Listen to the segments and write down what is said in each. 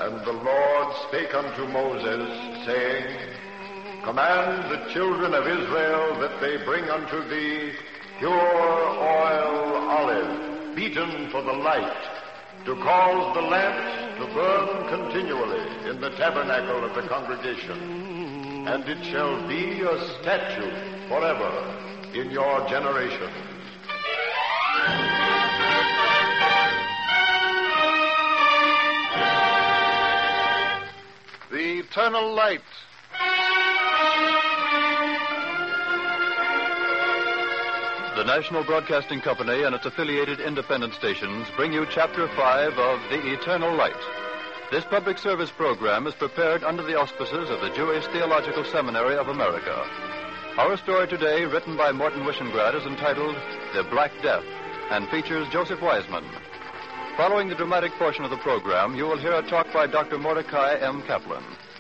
And the Lord spake unto Moses, saying, Command the children of Israel that they bring unto thee pure oil olive, beaten for the light, to cause the lamps to burn continually in the tabernacle of the congregation. And it shall be a statute forever in your generations. The eternal light. The National Broadcasting Company and its affiliated independent stations bring you Chapter 5 of The Eternal Light. This public service program is prepared under the auspices of the Jewish Theological Seminary of America. Our story today, written by Morton Wishengrad, is entitled The Black Death and features Joseph Wiseman. Following the dramatic portion of the program, you will hear a talk by Dr. Mordecai M. Kaplan.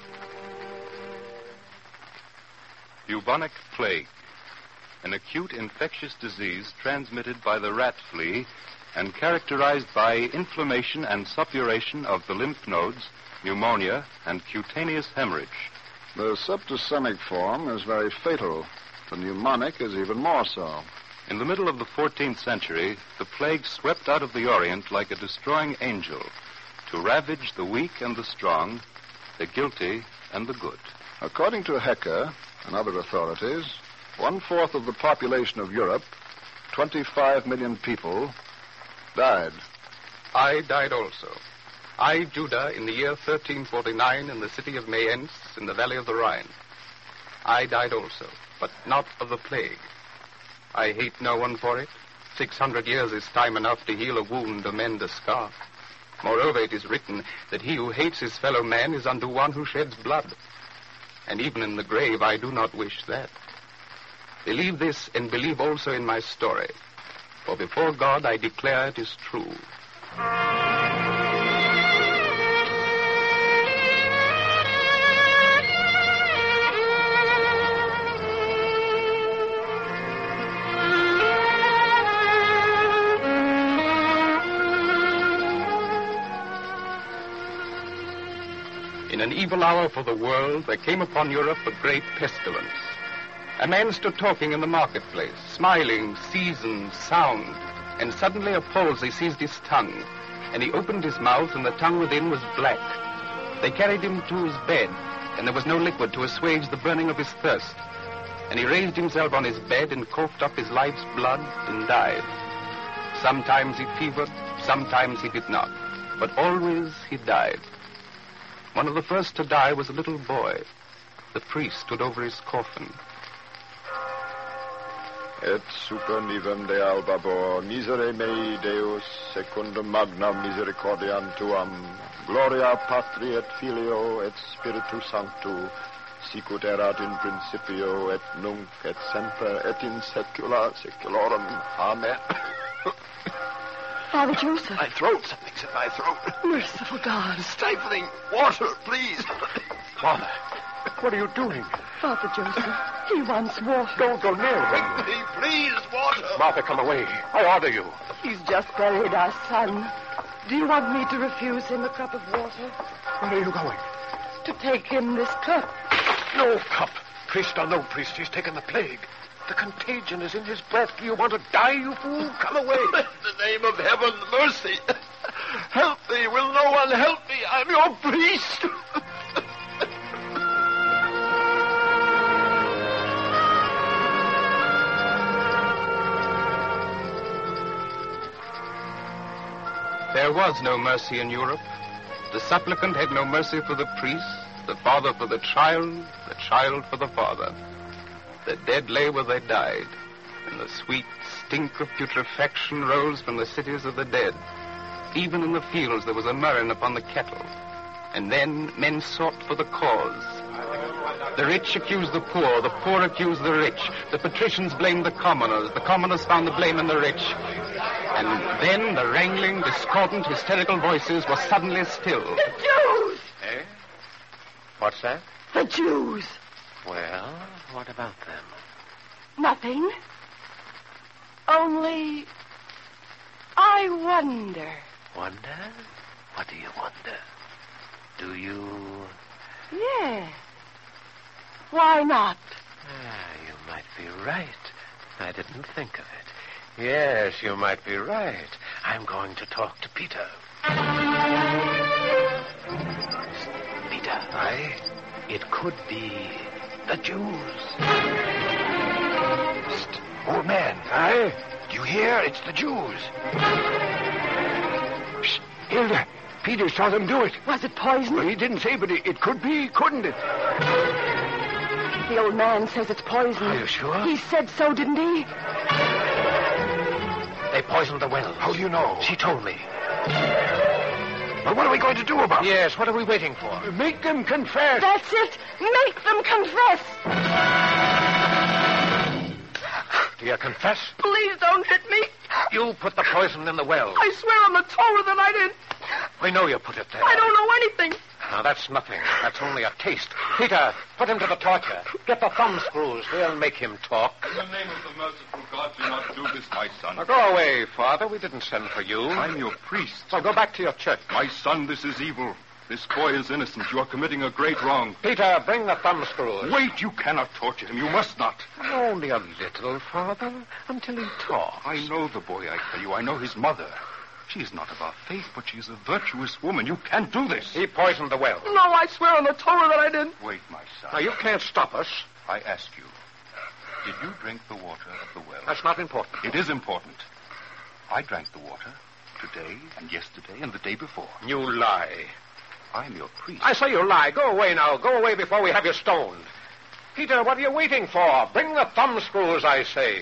Bubonic plague, an acute infectious disease transmitted by the rat flea and characterized by inflammation and suppuration of the lymph nodes, pneumonia, and cutaneous hemorrhage. The septicemic form is very fatal. The pneumonic is even more so. In the middle of the 14th century, the plague swept out of the Orient like a destroying angel to ravage the weak and the strong, the guilty and the good. According to Hecker and other authorities, 1/4 of the population of Europe, 25 million people, died. I died also. I, Judah, in the year 1349 in the city of Mayence in the valley of the Rhine. I died also, but not of the plague. I hate no one for it. 600 years is time enough to heal a wound or mend a scar. Moreover, it is written that he who hates his fellow man is unto one who sheds blood. And even in the grave, I do not wish that. Believe this and believe also in my story. For before God, I declare it is true. In an evil hour for the world, there came upon Europe a great pestilence. A man stood talking in the marketplace, smiling, seasoned, sound, and suddenly a palsy seized his tongue, and he opened his mouth, and the tongue within was black. They carried him to his bed, and there was no liquid to assuage the burning of his thirst. And he raised himself on his bed and coughed up his life's blood and died. Sometimes he fevered, sometimes he did not, but always he died. One of the first to die was a little boy. The priest stood over his coffin. Et super nivem de albabor, misere mei Deus, secundum magna misericordiam tuam, gloria Patri et Filio et Spiritu Sanctu, sicut erat in principio et nunc et semper et in saecula saeculorum. Amen. Father Joseph. My throat, something's in my throat. Merciful God. Stifling. Water, please. Father, what are you doing? Father Joseph, he wants water. Don't go near him. Quickly, please, water. Martha, come away. I order you. He's just buried our son. Do you want me to refuse him a cup of water? Where are you going? To take him this cup. No cup. Priest or no priest, he's taken the plague. The contagion is in his breath. Do you want to die, you fool? Come away. In the name of heaven, mercy. Help me. Will no one help me? I'm your priest. There was no mercy in Europe. The supplicant had no mercy for the priest, the father for the child for the father. The dead lay where they died, and the sweet stink of putrefaction rose from the cities of the dead. Even in the fields there was a murrain upon the cattle. And then men sought for the cause. The rich accused the poor accused the rich. The patricians blamed the commoners found the blame in the rich. And then the wrangling, discordant, hysterical voices were suddenly stilled. The Jews! Eh? What's that? The Jews! Well, what about them? Nothing. Only, I wonder. Wonder? What do you wonder? Do Do you? Yes. Why not? You might be right. I didn't think of it. Yes, you might be right. I'm going to talk to Peter. Peter. Aye? It could be the Jews. Psst. Old man. Aye? Do you hear? It's the Jews. Psst. Hilda, Peter saw them do it. Was it poison? Well, he didn't say, but it could be, couldn't it? The old man says it's poison. Are you sure? He said so, didn't he? They poisoned the well. How do you know? She told me. Well, what are we going to do about it? Yes, what are we waiting for? Make them confess. That's it. Make them confess. Do you confess? Please don't hit me. You put the poison in the well. I swear on the Torah that I didn't. We know you put it there. I don't know anything. Now, that's nothing. That's only a taste. Peter, put him to the torture. Get the thumb screws. We'll make him talk. In the name of the merciful God, do not do this, my son. Now, go away, Father. We didn't send for you. I'm your priest. So go back to your church. My son, this is evil. This boy is innocent. You are committing a great wrong. Peter, bring the thumb screws. Wait, you cannot torture him. You must not. Only a little, Father, until he talks. I know the boy, I tell you. I know his mother. She is not of our faith, but she is a virtuous woman. You can't do this. He poisoned the well. No, I swear on the Torah that I didn't. Wait, my son. Now, you can't stop us. I ask you, did you drink the water of the well? That's not important. It is important. I drank the water today and yesterday and the day before. You lie. I'm your priest. I say you lie. Go away now. Go away before we have you stoned. Peter, what are you waiting for? Bring the thumb screws, I say.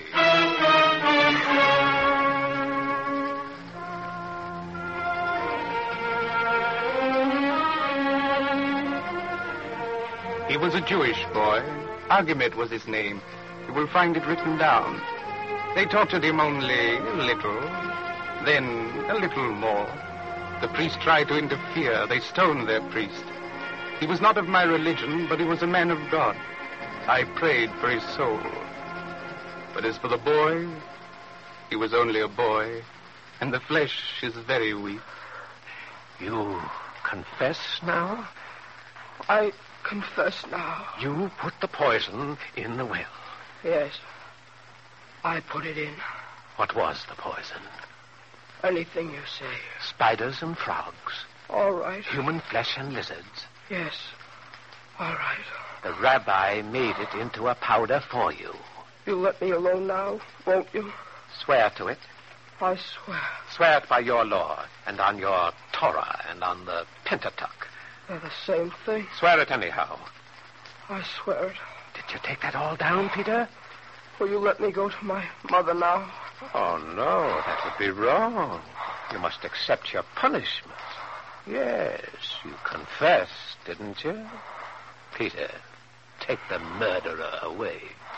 He was a Jewish boy. Argumet was his name. You will find it written down. They tortured him only a little, then a little more. The priest tried to interfere. They stoned their priest. He was not of my religion, but he was a man of God. I prayed for his soul. But as for the boy, he was only a boy, and the flesh is very weak. You confess now? I confess now. You put the poison in the well. Yes. I put it in. What was the poison? Anything you say. Spiders and frogs. All right. Human flesh and lizards. Yes. All right. The rabbi made it into a powder for you. You'll let me alone now, won't you? Swear to it. I swear. Swear it by your law, and on your Torah, and on the Pentateuch. They're the same thing. Swear it anyhow. I swear it. Did you take that all down, Peter? Will you let me go to my mother now? Oh, no, that would be wrong. You must accept your punishment. Yes, you confessed, didn't you? Peter, take the murderer away.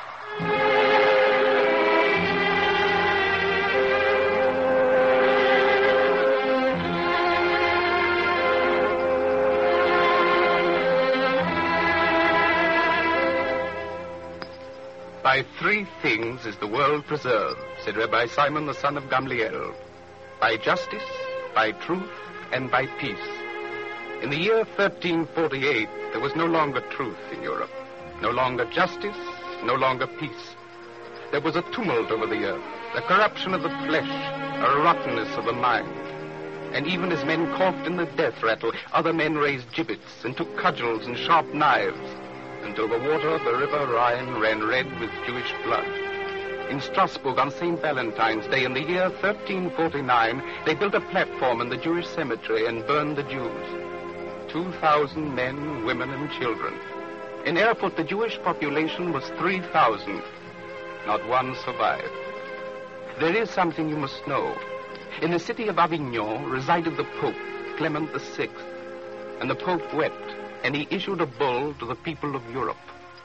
By three things is the world preserved, said Rabbi Simon the son of Gamliel. By justice, by truth, and by peace. In the year 1348, there was no longer truth in Europe. No longer justice, no longer peace. There was a tumult over the earth, a corruption of the flesh, a rottenness of the mind. And even as men caught in the death rattle, other men raised gibbets and took cudgels and sharp knives, until the water of the river Rhine ran red with Jewish blood. In Strasbourg on St. Valentine's Day in the year 1349, they built a platform in the Jewish cemetery and burned the Jews. 2,000 men, women, and children. In Erfurt, the Jewish population was 3,000. Not one survived. There is something you must know. In the city of Avignon resided the Pope, Clement VI, and the Pope wept, and he issued a bull to the people of Europe.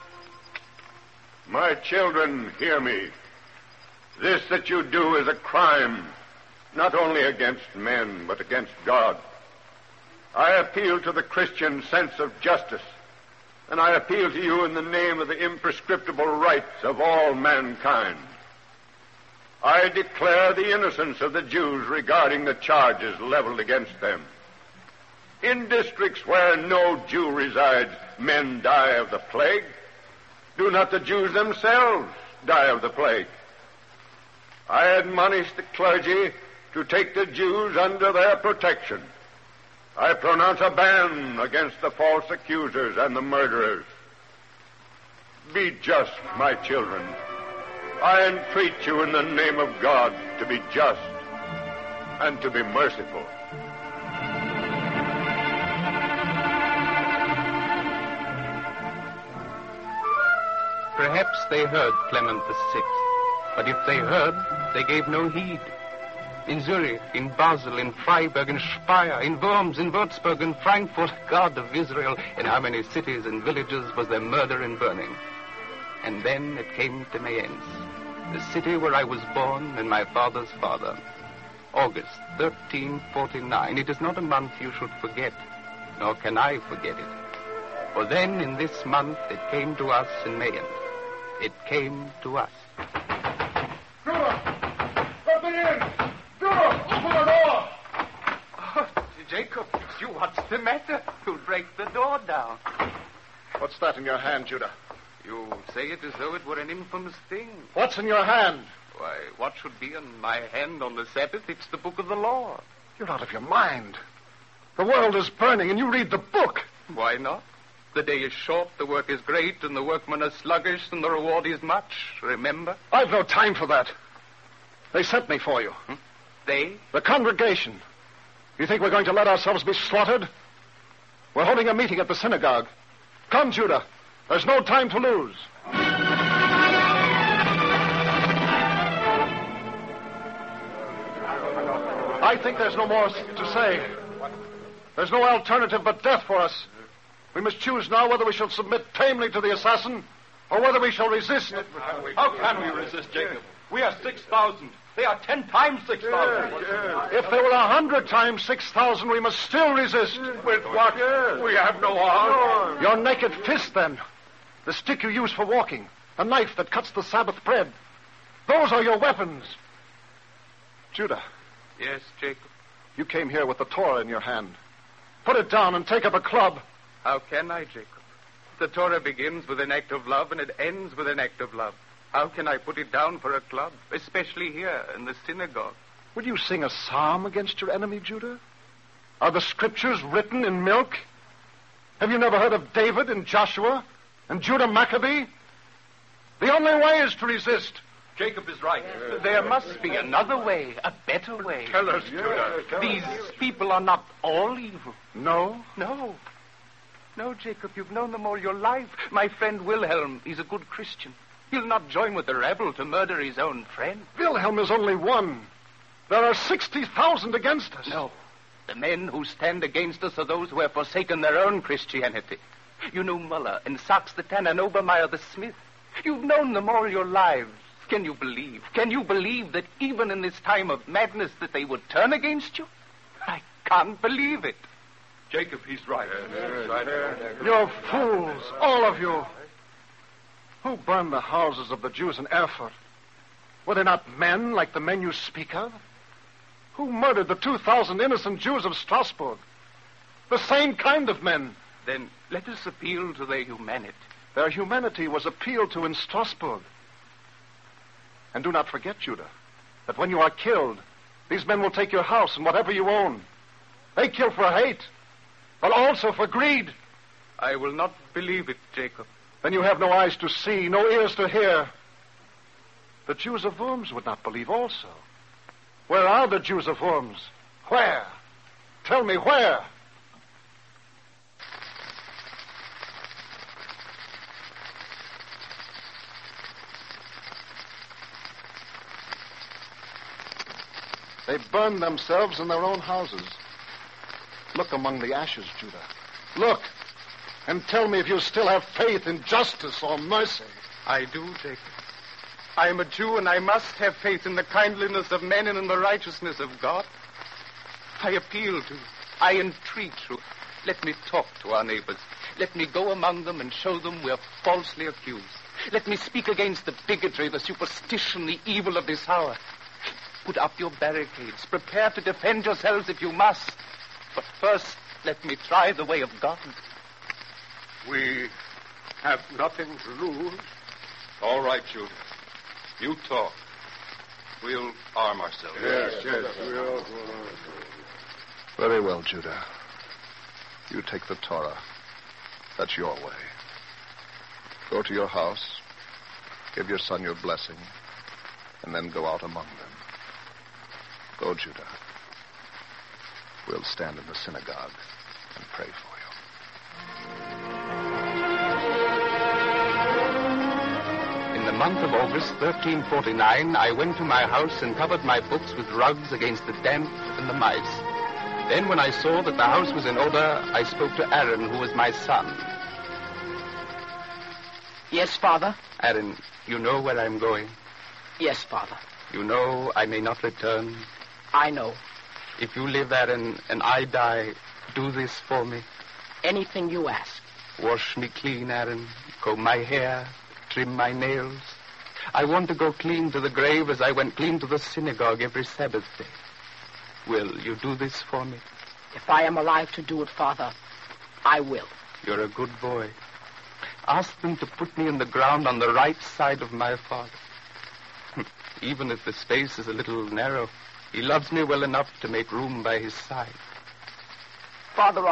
My children, hear me. This that you do is a crime, not only against men, but against God. I appeal to the Christian sense of justice, and I appeal to you in the name of the imprescriptible rights of all mankind. I declare the innocence of the Jews regarding the charges leveled against them. In districts where no Jew resides, men die of the plague. Do not the Jews themselves die of the plague? I admonish the clergy to take the Jews under their protection. I pronounce a ban against the false accusers and the murderers. Be just, my children. I entreat you in the name of God to be just and to be merciful. Perhaps they heard Clement VI, but if they heard, they gave no heed. In Zurich, in Basel, in Freiburg, in Speyer, in Worms, in Würzburg, in Frankfurt, God of Israel, in how many cities and villages was there murder and burning? And then it came to Mayence, the city where I was born and my father's father. August 1349. It is not a month you should forget, nor can I forget it. For then, in this month, it came to us in Mayence. It came to us. Judah! Let me in! Judah! Open the door! Oh, Jacob, what's the matter? You'll break the door down. What's that in your hand, Judah? You say it as though it were an infamous thing. What's in your hand? Why, what should be in my hand on the Sabbath? It's the book of the law. You're out of your mind. The world is burning, and you read the book. Why not? The day is short, the work is great, and the workmen are sluggish, and the reward is much. Remember? I've no time for that. They sent me for you. They? The congregation. You think we're going to let ourselves be slaughtered? We're holding a meeting at the synagogue. Come, Judah. There's no time to lose. I think there's no more to say. There's no alternative but death for us. We must choose now whether we shall submit tamely to the assassin or whether we shall resist. How can we resist, Jacob? We are 6,000. They are 10 times 6,000. If there were 100 times 6,000, we must still resist. With what? We have no arms. Your naked fist, then. The stick you use for walking. A knife that cuts the Sabbath bread. Those are your weapons. Judah. Yes, Jacob. You came here with the Torah in your hand. Put it down and take up a club. How can I, Jacob? The Torah begins with an act of love and it ends with an act of love. How can I put it down for a club, especially here in the synagogue? Will you sing a psalm against your enemy, Judah? Are the scriptures written in milk? Have you never heard of David and Joshua and Judah Maccabee? The only way is to resist. Jacob is right. There must be another way, a better way. Tell us, Judah. These people are not all evil. No? No. No, Jacob, you've known them all your life. My friend Wilhelm, he's a good Christian. He'll not join with the rebel to murder his own friend. Wilhelm is only one. There are 60,000 against us. No. The men who stand against us are those who have forsaken their own Christianity. You know Muller and Sachs the Tanner and Obermeyer the Smith. You've known them all your lives. Can you believe? Can you believe that even in this time of madness that they would turn against you? I can't believe it. Jacob, he's right. You're fools, all of you. Who burned the houses of the Jews in Erfurt? Were they not men like the men you speak of? Who murdered the 2,000 innocent Jews of Strasbourg? The same kind of men. Then let us appeal to their humanity. Their humanity was appealed to in Strasbourg. And do not forget, Judah, that when you are killed, these men will take your house and whatever you own. They kill for hate, but also for greed. I will not believe it, Jacob. Then you have no eyes to see, no ears to hear. The Jews of Worms would not believe also. Where are the Jews of Worms? Where? Tell me where? They burned themselves in their own houses. Look among the ashes, Judah. Look, and tell me if you still have faith in justice or mercy. I do, Jacob. I am a Jew, and I must have faith in the kindliness of men and in the righteousness of God. I appeal to you. I entreat you. Let me talk to our neighbors. Let me go among them and show them we're falsely accused. Let me speak against the bigotry, the superstition, the evil of this hour. Put up your barricades. Prepare to defend yourselves if you must. But first, Let me try the way of God. We have nothing to lose. All right, Judah. You talk. We'll arm ourselves. Yes. Very well, Judah. You take the Torah. That's your way. Go to your house, give your son your blessing, and then go out among them. Go, Judah. We'll stand in the synagogue and pray for you. In the month of August, 1349, I went to my house and covered my books with rugs against the damp and the mice. Then, when I saw that the house was in order, I spoke to Aaron, who was my son. Yes, Father? Aaron, you know where I'm going? Yes, Father. You know I may not return? I know. If you live, Aaron, and I die, do this for me. Anything you ask. Wash me clean, Aaron. Comb my hair. Trim my nails. I want to go clean to the grave as I went clean to the synagogue every Sabbath day. Will you do this for me? If I am alive to do it, Father, I will. You're a good boy. Ask them to put me in the ground on the right side of my father. Even if the space is a little narrow, he loves me well enough to make room by his side. Father,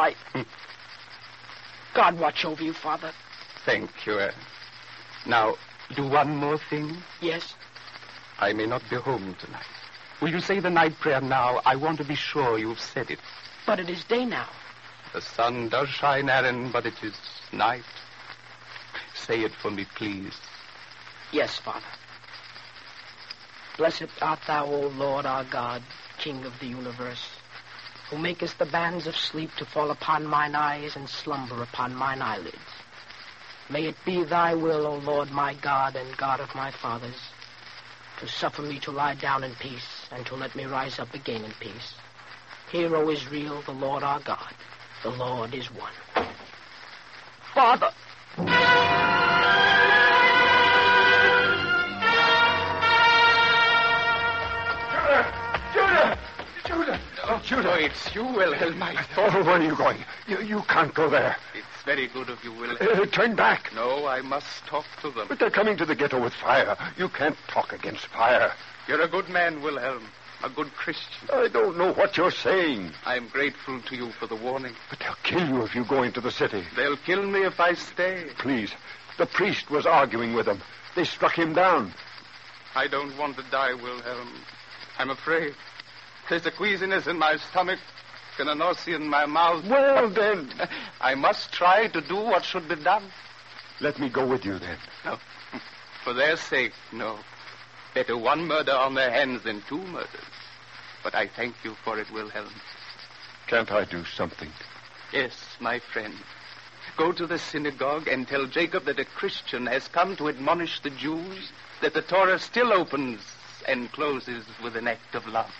God watch over you, Father. Thank you, Aaron. Now, do one more thing. Yes? I may not be home tonight. Will you say the night prayer now? I want to be sure you've said it. But it is day now. The sun does shine, Aaron, but it is night. Say it for me, please. Yes, Father. Blessed art thou, O Lord our God, King of the universe, who makest the bands of sleep to fall upon mine eyes and slumber upon mine eyelids. May it be thy will, O Lord my God and God of my fathers, to suffer me to lie down in peace and to let me rise up again in peace. Hear, O Israel, the Lord our God. The Lord is one. Father! Judah, it's you, Wilhelm. Oh, where are you going? You can't go there. It's very good of you, Wilhelm. Turn back. No, I must talk to them. But they're coming to the ghetto with fire. You can't talk against fire. You're a good man, Wilhelm. A good Christian. I don't know what you're saying. I'm grateful to you for the warning. But they'll kill you if you go into the city. They'll kill me if I stay. Please. The priest was arguing with them. They struck him down. I don't want to die, Wilhelm. I'm afraid. There's a queasiness in my stomach and a nausea in my mouth. Well, then. I must try to do what should be done. Let me go with you, then. No. For their sake, no. Better one murder on their hands than two murders. But I thank you for it, Wilhelm. Can't I do something? Yes, my friend. Go to the synagogue and tell Jacob that a Christian has come to admonish the Jews that the Torah still opens and closes with an act of love.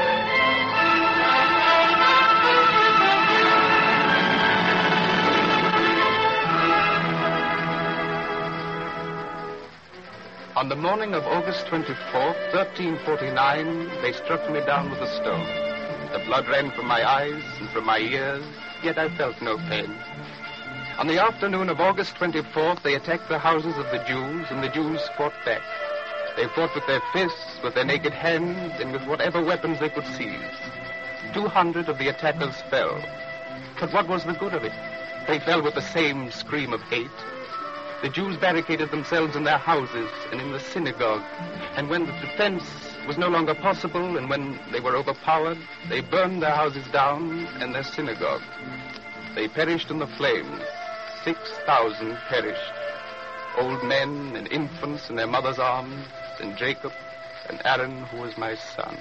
On the morning of August 24th, 1349, they struck me down with a stone. The blood ran from my eyes and from my ears, yet I felt no pain. On the afternoon of August 24th, they attacked the houses of the Jews, and the Jews fought back. They fought with their fists, with their naked hands, and with whatever weapons they could seize. 200 of the attackers fell. But what was the good of it? They fell with the same scream of hate. The Jews barricaded themselves in their houses and in the synagogue. And when the defense was no longer possible and when they were overpowered, they burned their houses down and their synagogue. They perished in the flames. 6,000 perished. Old men and infants in their mother's arms, and Jacob and Aaron, who was my son.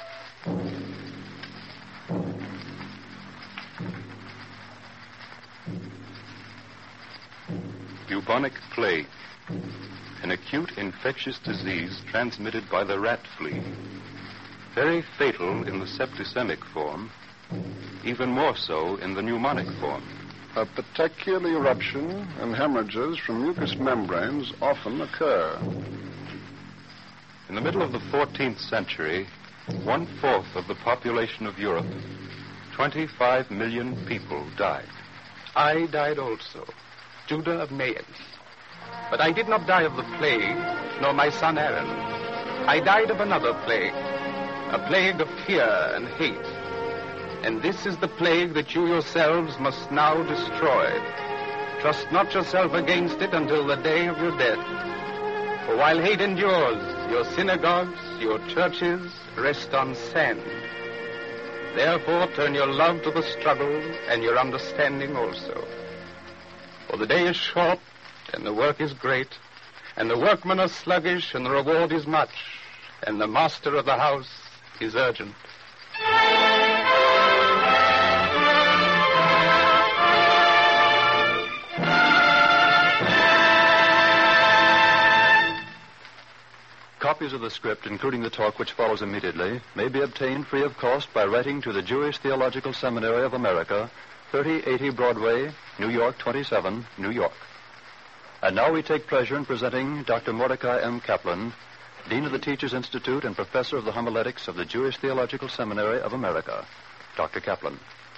Bubonic plague, an acute infectious disease transmitted by the rat flea. Very fatal in the septicemic form, even more so in the pneumonic form. A petechial eruption and hemorrhages from mucous membranes often occur. In the middle of the 14th century, 1/4 of the population of Europe, 25 million people died. I died also, Judah of Mayence. But I did not die of the plague, nor my son Aaron. I died of another plague, a plague of fear and hate. And this is the plague that you yourselves must now destroy. Trust not yourself against it until the day of your death. For while hate endures, your synagogues, your churches rest on sand. Therefore turn your love to the struggle and your understanding also. For the day is short, and the work is great, and the workmen are sluggish, and the reward is much, and the master of the house is urgent. Copies of the script, including the talk which follows immediately, may be obtained free of cost by writing to the Jewish Theological Seminary of America, 3080 Broadway, New York 27, New York. And now we take pleasure in presenting Dr. Mordecai M. Kaplan, Dean of the Teachers Institute and Professor of the Homiletics of the Jewish Theological Seminary of America. Dr. Kaplan.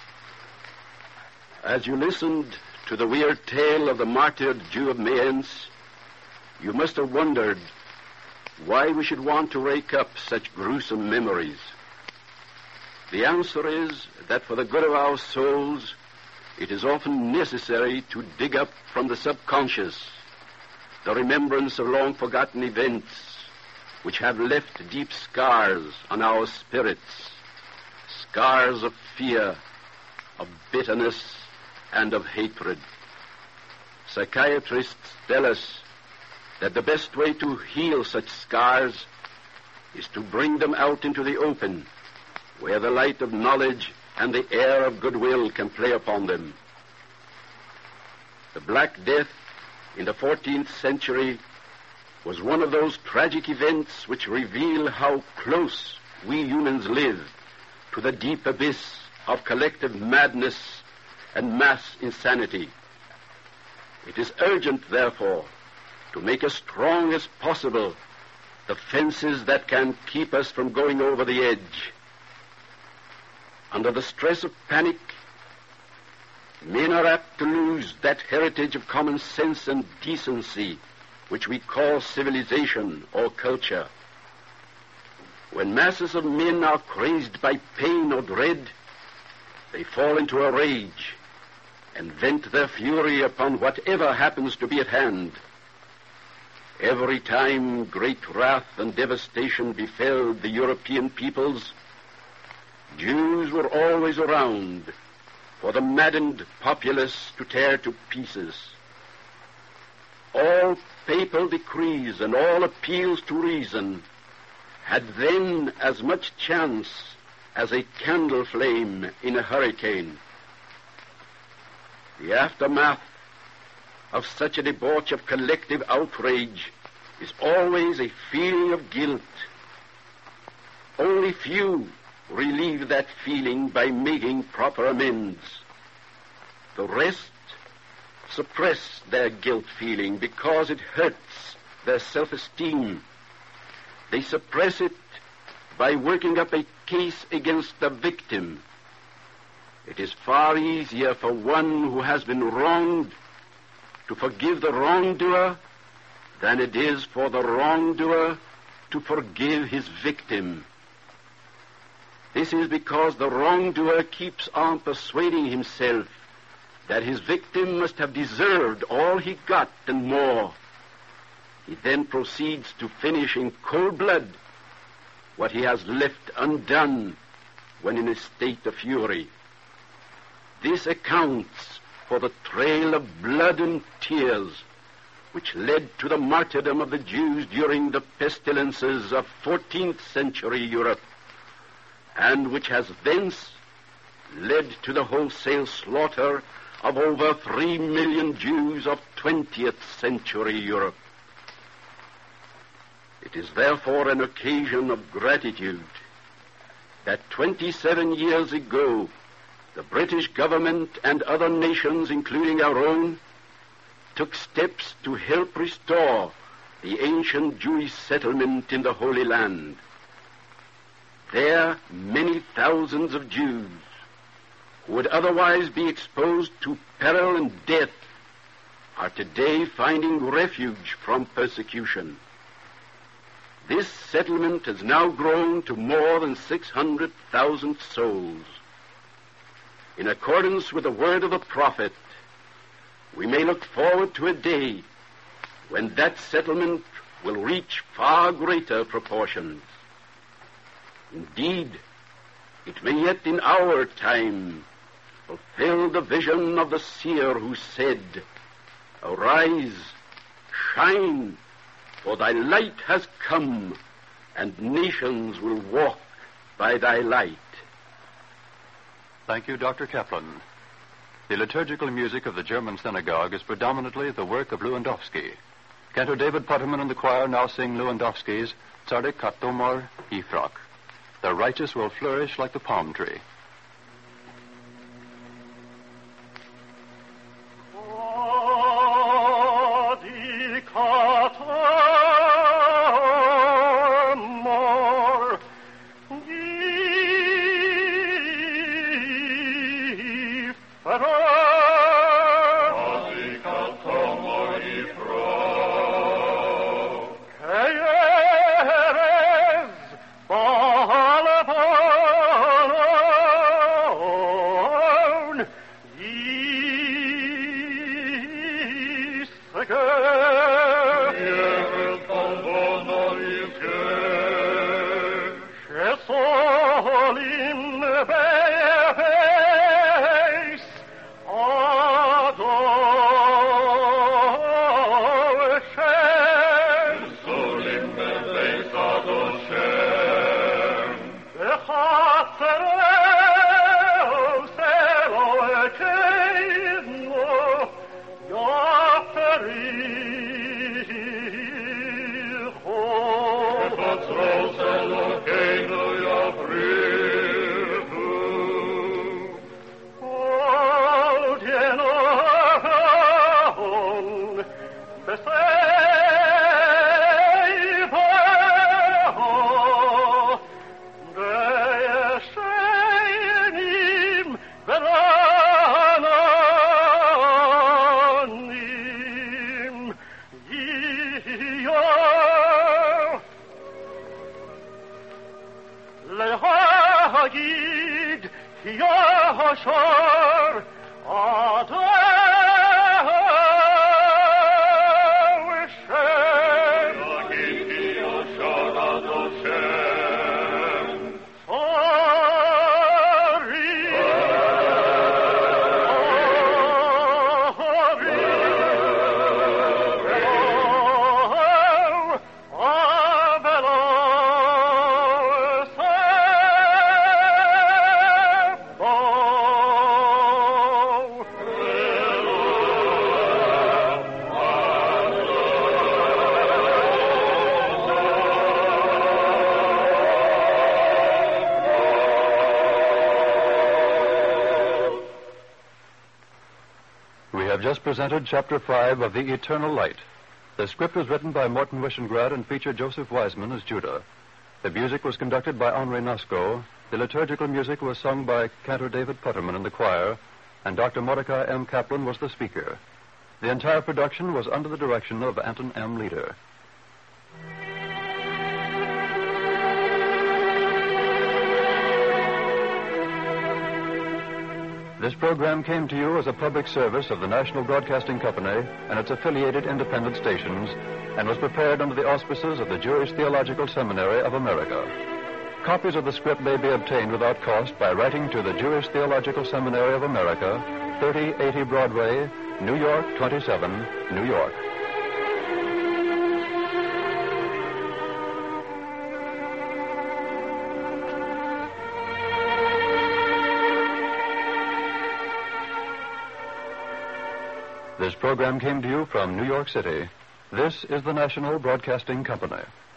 As you listened to the weird tale of the martyred Jew of Mayence, you must have wondered why we should want to rake up such gruesome memories. The answer is that for the good of our souls, it is often necessary to dig up from the subconscious the remembrance of long-forgotten events which have left deep scars on our spirits, scars of fear, of bitterness, and of hatred. Psychiatrists tell us that the best way to heal such scars is to bring them out into the open, where the light of knowledge and the air of goodwill can play upon them. The Black Death in the 14th century was one of those tragic events which reveal how close we humans live to the deep abyss of collective madness and mass insanity. It is urgent, therefore, to make as strong as possible the fences that can keep us from going over the edge. Under the stress of panic, men are apt to lose that heritage of common sense and decency which we call civilization or culture. When masses of men are crazed by pain or dread, they fall into a rage and vent their fury upon whatever happens to be at hand. Every time great wrath and devastation befell the European peoples, Jews were always around for the maddened populace to tear to pieces. All papal decrees and all appeals to reason had then as much chance as a candle flame in a hurricane. The aftermath of such a debauch of collective outrage is always a feeling of guilt. Only few relieve that feeling by making proper amends. The rest suppress their guilt feeling because it hurts their self-esteem. They suppress it by working up a case against the victim. It is far easier for one who has been wronged to forgive the wrongdoer than it is for the wrongdoer to forgive his victim. This is because the wrongdoer keeps on persuading himself that his victim must have deserved all he got and more. He then proceeds to finish in cold blood what he has left undone when in a state of fury. This accounts for the trail of blood and tears which led to the martyrdom of the Jews during the pestilences of 14th century Europe, and which has thence led to the wholesale slaughter of over 3 million Jews of 20th century Europe. It is therefore an occasion of gratitude that 27 years ago the British government and other nations, including our own, took steps to help restore the ancient Jewish settlement in the Holy Land. There, many thousands of Jews who would otherwise be exposed to peril and death are today finding refuge from persecution. This settlement has now grown to more than 600,000 souls. In accordance with the word of the prophet, we may look forward to a day when that settlement will reach far greater proportions. Indeed, it may yet in our time fulfill the vision of the seer who said, "Arise, shine, for thy light has come, and nations will walk by thy light." Thank you, Dr. Kaplan. The liturgical music of the German synagogue is predominantly the work of Lewandowski. Cantor David Putterman and the choir now sing Lewandowski's Tzaddik Katomar Yifrak. The righteous will flourish like the palm tree. Presented Chapter 5 of The Eternal Light. The script was written by Morton Wishengrad and featured Joseph Wiseman as Judah. The music was conducted by Henri Nasco. The liturgical music was sung by Cantor David Putterman and the choir, and Dr. Mordecai M. Kaplan was the speaker. The entire production was under the direction of Anton M. Leader. This program came to you as a public service of the National Broadcasting Company and its affiliated independent stations, and was prepared under the auspices of the Jewish Theological Seminary of America. Copies of the script may be obtained without cost by writing to the Jewish Theological Seminary of America, 3080 Broadway, New York 27, New York. This program came to you from New York City. This is the National Broadcasting Company.